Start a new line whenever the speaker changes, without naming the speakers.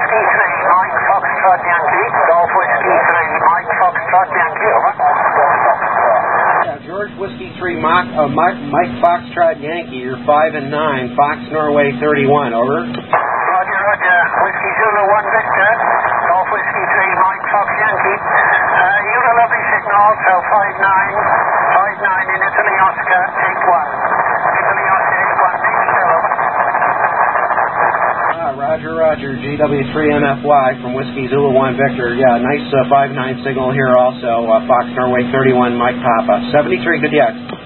Whiskey 3, Mike Foxtrot Yankee. Golf Whiskey 3, Mike Foxtrot Yankee, over.
George Whiskey 3, Mike Foxtrot Yankee, you're 5 and 9, Fox Norway 31, over.
Roger, Whiskey Zulu 1 Victor, Golf Whiskey 3, Mike Fox Yankee. You have a lovely signal, so 5-9 in Italy Oscar 8-1. Italy Oscar 8-1, being still, over.
Roger, GW3MFY from Whiskey Zulu 1 Victor. Yeah, nice 5-9 signal here also. Fox Norway 31, Mike Papa. 73, good yak.